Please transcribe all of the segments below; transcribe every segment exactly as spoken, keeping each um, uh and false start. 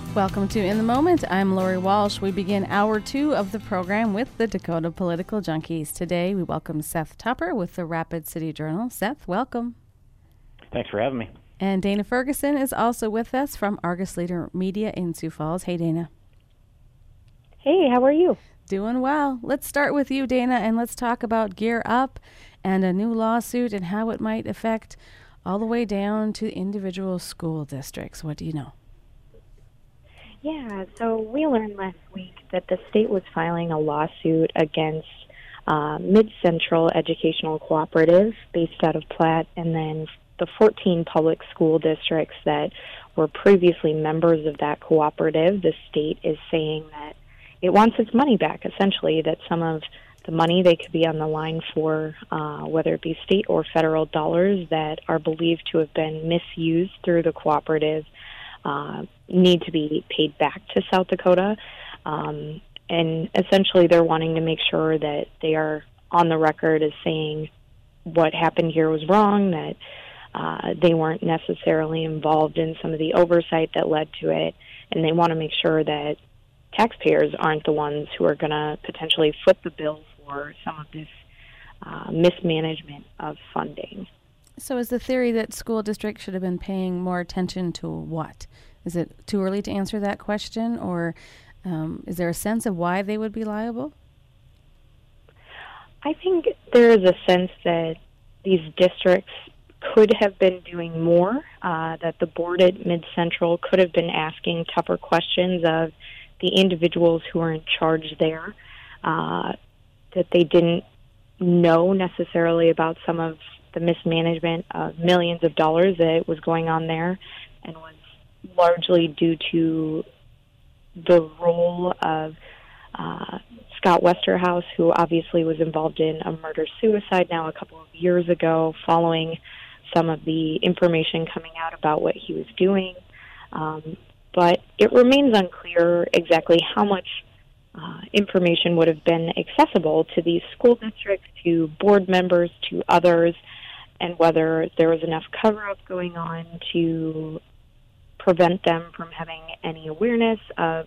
Welcome to In the Moment. I'm Lori Walsh. We begin hour two of the program with the Dakota Political Junkies. Today, we welcome Seth Tupper with the Rapid City Journal. Seth, welcome. Thanks for having me. And Dana Ferguson is also with us from Argus Leader Media in Sioux Falls. Hey, Dana. Hey, how are you? Doing well. Let's start with you, Dana, and let's talk about Gear Up and a new lawsuit and how it might affect all the way down to individual school districts. What do you know? Yeah, so we learned last week that the state was filing a lawsuit against uh, Mid-Central Educational Cooperative based out of Platte, and then the fourteen public school districts that were previously members of that cooperative. The state is saying that it wants its money back, essentially, that some of the money they could be on the line for, uh, whether it be state or federal dollars that are believed to have been misused through the cooperative, uh, need to be paid back to South Dakota. Um, and essentially they're wanting to make sure that they are on the record as saying what happened here was wrong, that uh, they weren't necessarily involved in some of the oversight that led to it, and they want to make sure that taxpayers aren't the ones who are going to potentially foot the bill for some of this uh, mismanagement of funding. So is the theory that school districts should have been paying more attention to what? Is it too early to answer that question, or um, is there a sense of why they would be liable? I think there is a sense that these districts could have been doing more, uh, that the board at Mid-Central could have been asking tougher questions of the individuals who are in charge there, uh, that they didn't know necessarily about some of the mismanagement of millions of dollars that was going on there, and was largely due to the role of uh, Scott Westerhouse, who obviously was involved in a murder-suicide now a couple of years ago, following some of the information coming out about what he was doing. Um, but it remains unclear exactly how much uh, information would have been accessible to these school districts, to board members, to others, and whether there was enough cover-up going on to prevent them from having any awareness of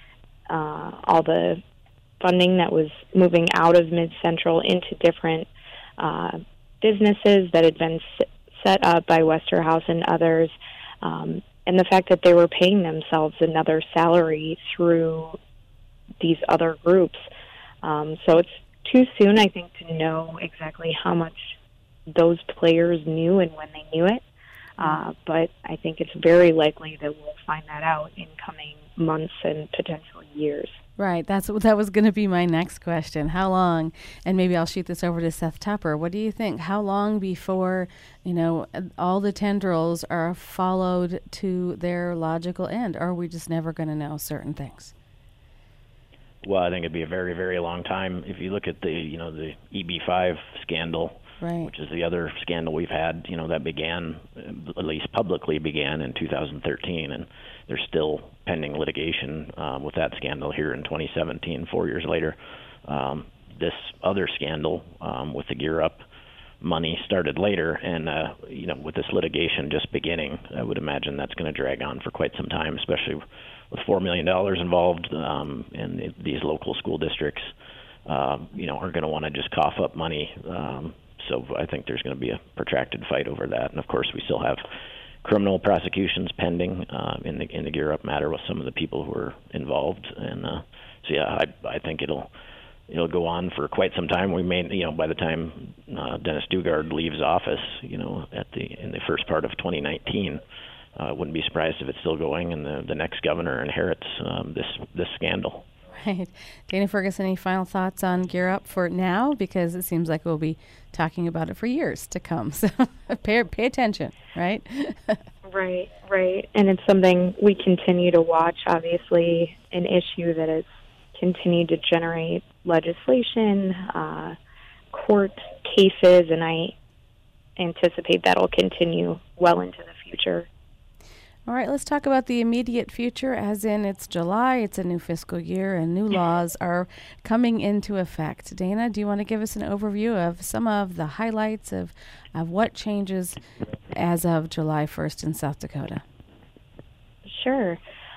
uh, all the funding that was moving out of Mid-Central into different uh, businesses that had been s- set up by Westerhouse and others, um, and the fact that they were paying themselves another salary through these other groups. Um, so it's too soon, I think, to know exactly how much those players knew and when they knew it. Uh, but I think it's very likely that we'll find that out in coming months and potentially years. Right. That's that was going to be my next question. How long? And maybe I'll shoot this over to Seth Tupper. What do you think? How long before, you know, all the tendrils are followed to their logical end? Or are we just never going to know certain things? Well, I think it'd be a very, very long time. If you look at the, you know, the E B five scandal, right, which is the other scandal we've had, you know, that began, at least publicly began in two thousand thirteen, and there's still pending litigation um, with that scandal here in twenty seventeen, four years later. Um, this other scandal um, with the Gear Up money started later, and, uh, you know, with this litigation just beginning, I would imagine that's going to drag on for quite some time, especially with four million dollars involved, um, and the, these local school districts, um, you know, are going to want to just cough up money. Um, so I think there's going to be a protracted fight over that. And, of course, we still have criminal prosecutions pending uh, in the in the Gear Up matter with some of the people who are involved. And uh, so, yeah, I, I think it'll it'll go on for quite some time. We may, you know, by the time uh, Dennis Dugard leaves office, you know, at the in the first part of twenty nineteen, I uh, wouldn't be surprised if it's still going and the, the next governor inherits um, this this scandal. Right. Dana Ferguson, any final thoughts on Gear Up for now? Because it seems like we'll be talking about it for years to come. So pay, pay attention, right? Right, right. And it's something we continue to watch, obviously, an issue that has continued to generate legislation, uh, court cases, and I anticipate that'll continue well into the future. All right, let's talk about the immediate future, as in it's July, it's a new fiscal year, and new laws are coming into effect. Dana, do you want to give us an overview of some of the highlights of, of what changes as of July first in South Dakota? Sure.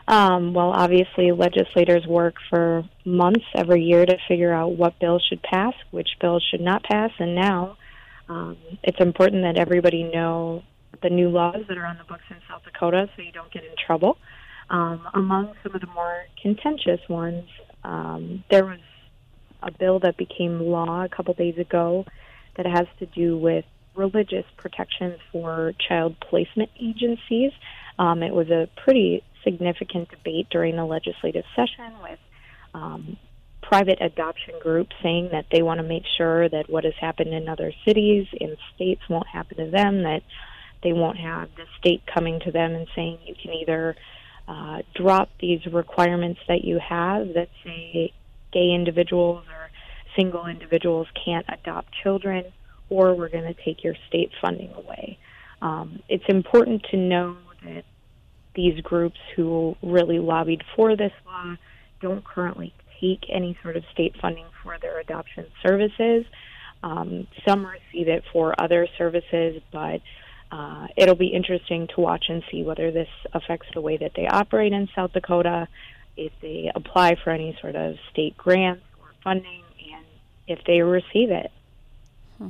Um, well, obviously, legislators work for months every year to figure out what bills should pass, which bills should not pass, and now um, it's important that everybody know the new laws that are on the books in South Dakota so you don't get in trouble. Um, among some of the more contentious ones, um, there was a bill that became law a couple days ago that has to do with religious protections for child placement agencies. Um, it was a pretty significant debate during the legislative session with um, private adoption groups saying that they want to make sure that what has happened in other cities and states won't happen to them, that they won't have the state coming to them and saying you can either uh, drop these requirements that you have that say gay individuals or single individuals can't adopt children, or we're going to take your state funding away. Um, it's important to know that these groups who really lobbied for this law don't currently take any sort of state funding for their adoption services. Um, some receive it for other services, but uh, it'll be interesting to watch and see whether this affects the way that they operate in South Dakota, if they apply for any sort of state grants or funding, and if they receive it. Hmm.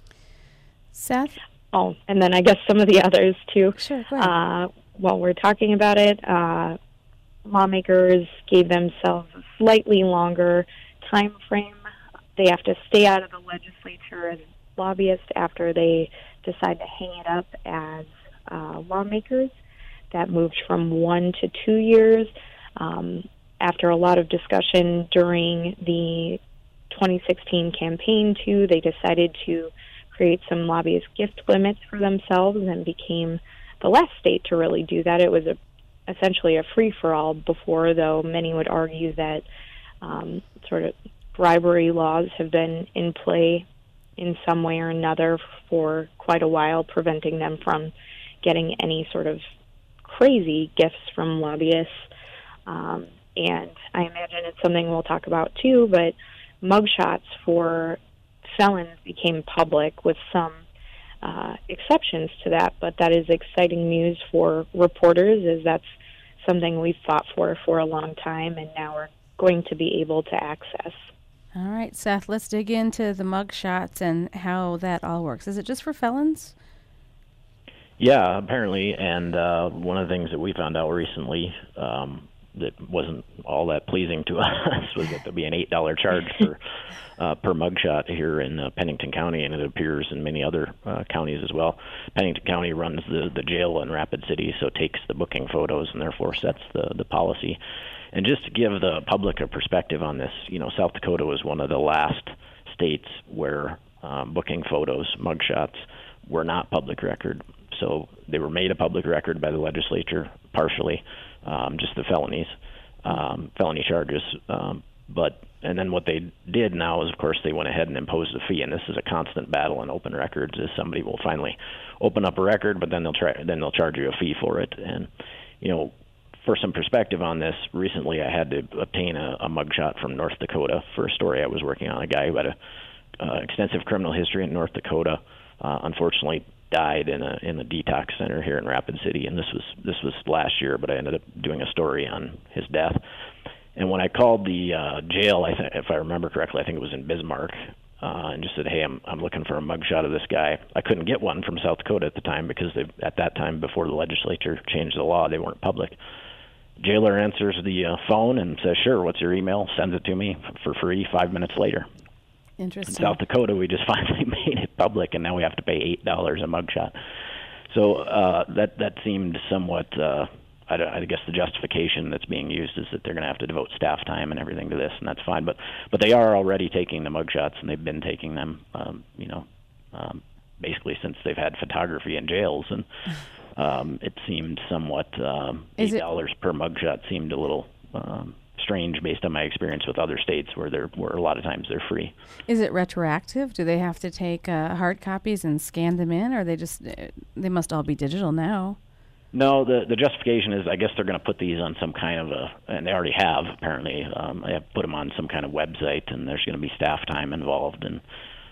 Seth? Oh, and then I guess some of the others, too. Sure, go ahead. Uh, while we're talking about it, uh, lawmakers gave themselves a slightly longer time frame. They have to stay out of the legislature as lobbyists after they decide to hang it up as uh, lawmakers. That moved from one to two years. Um, after a lot of discussion during the twenty sixteen campaign, too, they decided to create some lobbyist gift limits for themselves and became the last state to really do that. It was a, essentially a free-for-all before, though many would argue that um, sort of bribery laws have been in play in some way or another for quite a while, preventing them from getting any sort of crazy gifts from lobbyists. Um, and I imagine it's something we'll talk about too, but mugshots for felons became public with some uh, exceptions to that, but that is exciting news for reporters, as that's something we've fought for for a long time, and now we're going to be able to access. All right, Seth, let's dig into the mug shots and how that all works. Is it just for felons? Yeah, apparently, and uh, one of the things that we found out recently um, that wasn't all that pleasing to us was that there'll be an eight dollar charge for uh, per mugshot here in uh, Pennington County, and it appears in many other uh, counties as well. Pennington County runs the, the jail in Rapid City, so takes the booking photos and therefore sets the, the policy. And just to give the public a perspective on this, you know, South Dakota was one of the last states where um, booking photos, mugshots, were not public record. So they were made a public record by the legislature, partially, um, just the felonies, um, felony charges. Um, but and then what they did now is, of course, they went ahead and imposed a fee. And this is a constant battle in open records. Is somebody will finally open up a record, but then they'll try, then they'll charge you a fee for it. And you know, for some perspective on this, recently I had to obtain a, a mugshot from North Dakota for a story I was working on. A guy who had a uh, extensive criminal history in North Dakota, uh, unfortunately died in a in the detox center here in Rapid City, and this was this was last year. But I ended up doing a story on his death. And when I called the uh, jail, I th- if I remember correctly, I think it was in Bismarck, uh, and just said, "Hey, I'm I'm looking for a mugshot of this guy." I couldn't get one from South Dakota at the time because they, at that time, before the legislature changed the law, they weren't public. Jailer answers the uh, phone and says, "Sure, what's your email?" Sends it to me for free five minutes later. Interesting. In South Dakota, we just finally made it public, and now we have to pay eight dollars a mugshot. So uh, that that seemed somewhat. Uh, I, I guess the justification that's being used is that they're going to have to devote staff time and everything to this, and that's fine. But but they are already taking the mugshots, and they've been taking them. Um, you know, um, basically since they've had photography in jails, and um, it seemed somewhat um, eight dollars per mugshot seemed a little. Um, strange based on my experience with other states where they're where a lot of times they're free. Is it retroactive? Do they have to take uh, hard copies and scan them in, or they just uh, they must all be digital now? No, the the justification is I guess they're going to put these on some kind of a, and they already have apparently. Um, they have put them on some kind of website, and there's going to be staff time involved, and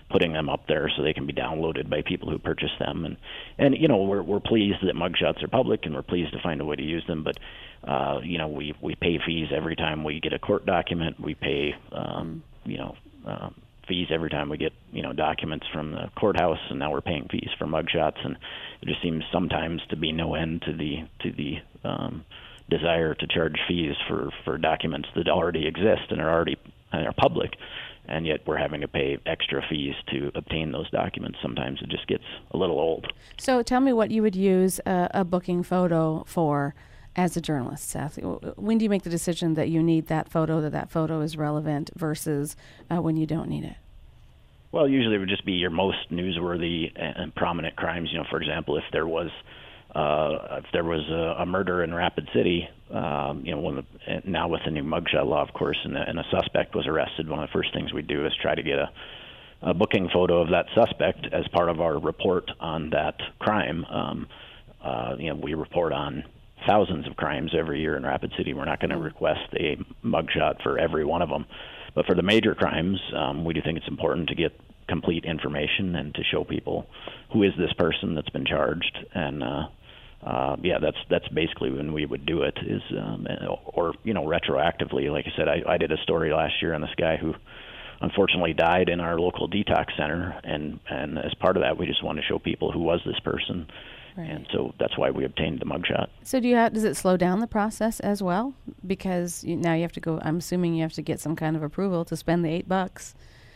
putting them up there so they can be downloaded by people who purchase them. And, and you know, we're, we're pleased that mugshots are public, and we're pleased to find a way to use them. But, uh, you know, we, we pay fees every time we get a court document. We pay, um, you know, uh, fees every time we get, you know, documents from the courthouse, and now we're paying fees for mugshots. And it just seems sometimes to be no end to the, to the, um, desire to charge fees for, for documents that already exist and are already and are public, and yet we're having to pay extra fees to obtain those documents. Sometimes it just gets a little old. So tell me what you would use a, a booking photo for as a journalist, Seth. When do you make the decision that you need that photo, that that photo is relevant versus uh, when you don't need it? Well, usually it would just be your most newsworthy and prominent crimes. You know, for example, if there was Uh, if there was a, a murder in Rapid City, um, you know, when the, now with the new mugshot law, of course, and, and a suspect was arrested, one of the first things we do is try to get a, a booking photo of that suspect as part of our report on that crime. Um, uh, you know, we report on thousands of crimes every year in Rapid City. We're not going to request a mugshot for every one of them. But for the major crimes, um, we do think it's important to get complete information and to show people who is this person that's been charged. And, uh, Uh, yeah, that's that's basically when we would do it. Is um, or you know retroactively, like I said, I, I did a story last year on this guy who unfortunately died in our local detox center, and and as part of that, we just wanted to show people who was this person, right. And so that's why we obtained the mugshot. So do you have, does it slow down the process as well? Because you, now you have to go. I'm assuming you have to get some kind of approval to spend the eight bucks.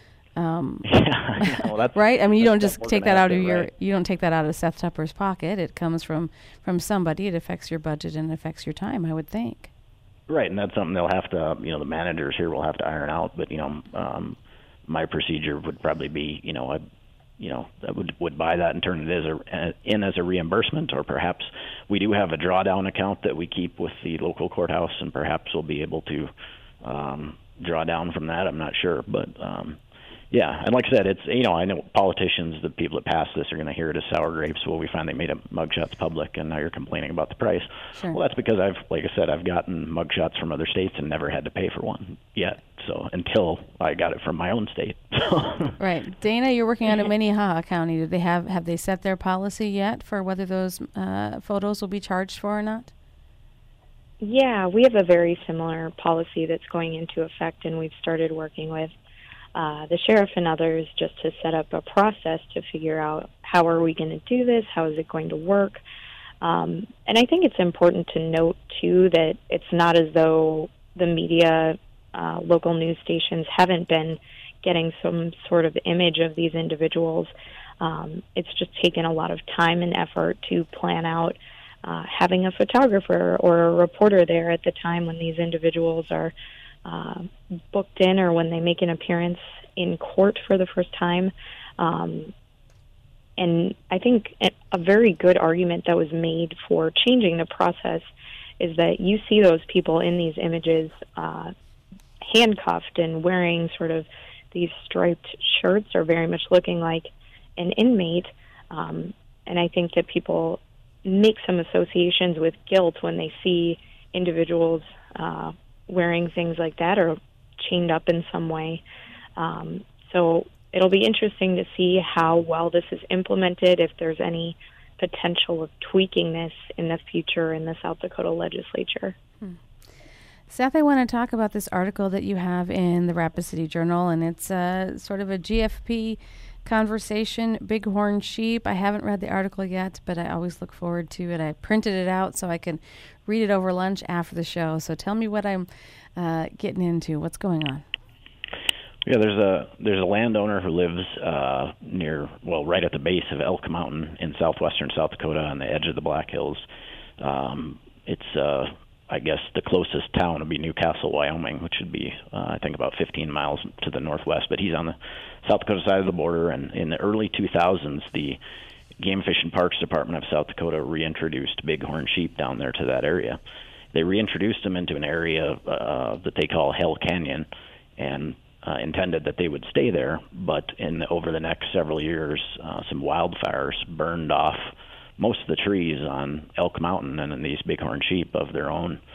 Um, yeah, yeah, well, that's, right. I mean, you don't just take that out of to, your, right. you don't take that out of Seth Tupper's pocket. It comes from, from somebody. It affects your budget and affects your time, I would think. Right. And that's something they'll have to, you know, the managers here will have to iron out. But, you know, um, my procedure would probably be, you know, I, you know, I would, would buy that and turn it as a, in as a reimbursement, or perhaps we do have a drawdown account that we keep with the local courthouse, and perhaps we'll be able to, um, draw down from that. I'm not sure, but, um, yeah, and like I said, it's, you know, I know politicians, the people that pass this, are going to hear it as sour grapes. Well, we finally made a mugshots public, and now you're complaining about the price. Sure. Well, that's because I've, like I said, I've gotten mugshots from other states and never had to pay for one yet. So until I got it from my own state. Right, Dana, you're working out of Minnehaha County. Do they have have they set their policy yet for whether those uh, photos will be charged for or not? Yeah, we have a very similar policy that's going into effect, and we've started working with Uh, the sheriff and others just to set up a process to figure out how are we going to do this, how is it going to work. Um, and I think it's important to note, too, that it's not as though the media, uh, local news stations haven't been getting some sort of image of these individuals. Um, it's just taken a lot of time and effort to plan out uh, having a photographer or a reporter there at the time when these individuals are Uh, booked in or when they make an appearance in court for the first time. Um, and I think a very good argument that was made for changing the process is that you see those people in these images uh, handcuffed and wearing sort of these striped shirts, or very much looking like an inmate. Um, and I think that people make some associations with guilt when they see individuals uh, wearing things like that or chained up in some way. Um, so it'll be interesting to see how well this is implemented, if there's any potential of tweaking this in the future in the South Dakota legislature. Hmm. Seth, I want to talk about this article that you have in the Rapid City Journal, and it's uh, sort of a G F P conversation, Bighorn sheep. I haven't read the article yet, but I always look forward to it. I printed it out so I can read it over lunch after the show. So tell me what I'm uh, getting into. What's going on? Yeah, there's a there's a landowner who lives uh, near, well, right at the base of Elk Mountain in southwestern South Dakota on the edge of the Black Hills. Um, it's, uh, I guess, the closest town would be Newcastle, Wyoming, which would be, uh, I think, about fifteen miles to the northwest. But he's on the South Dakota side of the border, and in the early two thousands, the Game Fish and Parks Department of South Dakota reintroduced bighorn sheep down there to that area. They reintroduced them into an area uh, that they call Hell Canyon, and uh, intended that they would stay there. But in the, over the next several years, uh, some wildfires burned off most of the trees on Elk Mountain, and then these bighorn sheep of their own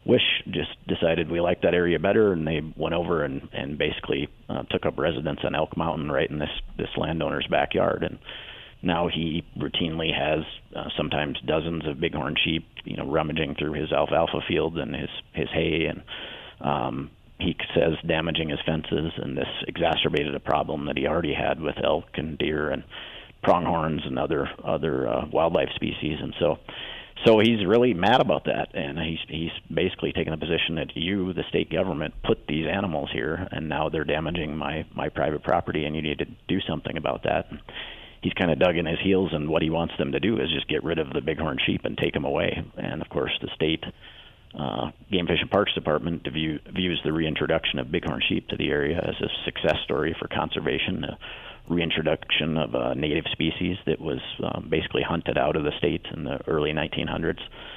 Wish just decided we liked that area better, and they went over and, and basically uh, took up residence on Elk Mountain right in this, this landowner's backyard. And now he routinely has uh, sometimes dozens of bighorn sheep, you know, rummaging through his alfalfa field and his, his hay, and um, he says damaging his fences, and this exacerbated a problem that he already had with elk and deer and pronghorns and other other uh, wildlife species. And so so he's really mad about that, and he's he's basically taken the position that you, the state government, put these animals here, and now they're damaging my my private property, and you need to do something about that. And he's kind of dug in his heels, and what he wants them to do is just get rid of the bighorn sheep and take them away. And of course the state Uh, Game Fish and Parks Department view, views the reintroduction of bighorn sheep to the area as a success story for conservation, a reintroduction of a native species that was um, basically hunted out of the state in the early nineteen hundreds.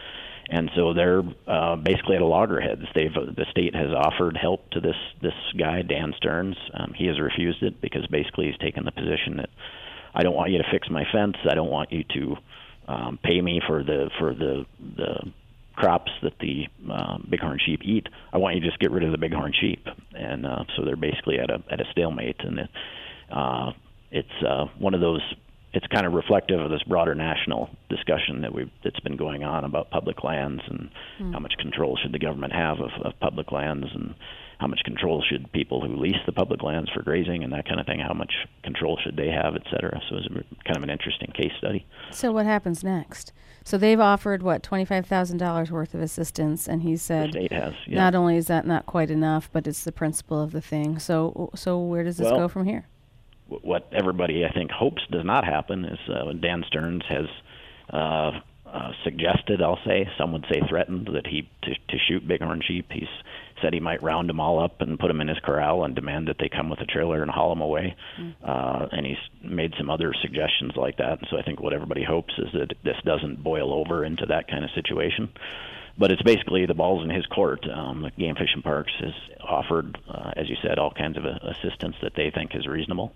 And so they're uh, basically at a loggerheads. They've the state has offered help to this this guy Dan Stearns. Um, he has refused it because basically he's taken the position that I don't want you to fix my fence. I don't want you to um, pay me for the for the the crops that the uh, bighorn sheep eat. I want you to just get rid of the bighorn sheep. And uh, so they're basically at a at a stalemate. And it, uh, it's uh, one of those. It's kind of reflective of this broader national discussion that we that's been going on about public lands and mm. how much control should the government have of, of public lands, and how much control should people who lease the public lands for grazing and that kind of thing, how much control should they have, et cetera. So it's kind of an interesting case study. So what happens next? So they've offered, what, twenty-five thousand dollars worth of assistance, and he said the state has, yeah. Not only is that not quite enough, but it's the principle of the thing. So so where does this well, go from here? What everybody, I think, hopes does not happen is uh, Dan Stearns has uh, uh, suggested, I'll say, some would say threatened, that he to, to shoot bighorn sheep. He's said he might round them all up and put them in his corral and demand that they come with a trailer and haul them away. Mm. Uh, and he's made some other suggestions like that. And so I think what everybody hopes is that this doesn't boil over into that kind of situation. But it's basically the ball's in his court. Um, Game Fish and Parks has offered, uh, as you said, all kinds of uh, assistance that they think is reasonable.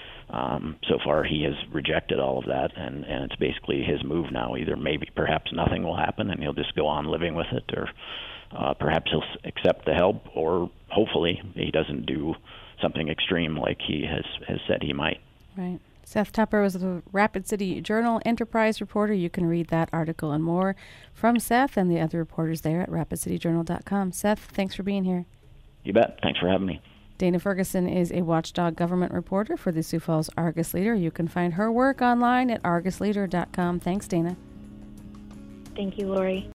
Um, so far, he has rejected all of that, and, and it's basically his move now. Either maybe perhaps nothing will happen and he'll just go on living with it, or uh, perhaps he'll accept the help, or hopefully he doesn't do something extreme like he has, has said he might. Right. Seth Tupper was the Rapid City Journal Enterprise reporter. You can read that article and more from Seth and the other reporters there at rapid city journal dot com. Seth, thanks for being here. You bet. Thanks for having me. Dana Ferguson is a watchdog government reporter for the Sioux Falls Argus Leader. You can find her work online at argus leader dot com. Thanks, Dana. Thank you, Lori.